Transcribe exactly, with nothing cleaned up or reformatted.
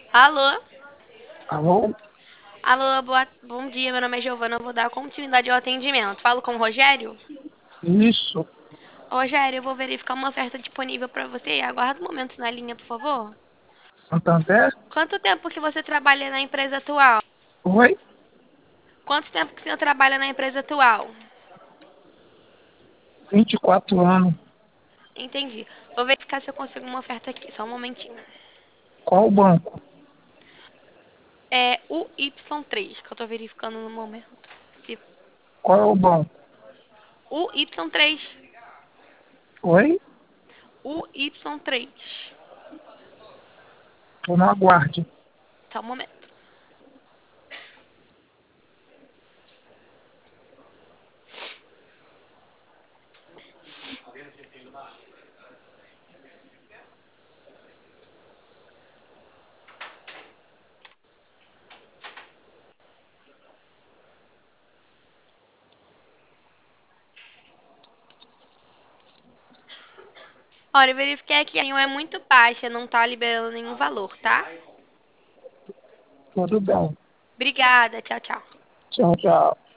Alô? Alô? Alô, boa... bom dia, meu nome é Giovana, eu vou dar continuidade ao atendimento. Falo com o Rogério? Isso, Rogério, eu vou verificar uma oferta disponível para você. Aguarda um momento na linha, por favor. Santander? Quanto tempo que você trabalha na empresa atual? Oi? Quanto tempo que o senhor trabalha na empresa atual? vinte e quatro anos. Entendi. Vou verificar se eu consigo uma oferta aqui, só um momentinho. Qual o banco? É o Y três que eu tô verificando no momento. Se- Qual é o banco? O Y três. Oi? O Y três. Tô no aguarde. Só um momento. Olha, eu verifiquei aqui, a linha é muito baixa, não tá liberando nenhum valor, tá? Tudo bem. Obrigada, tchau, tchau. Tchau, tchau.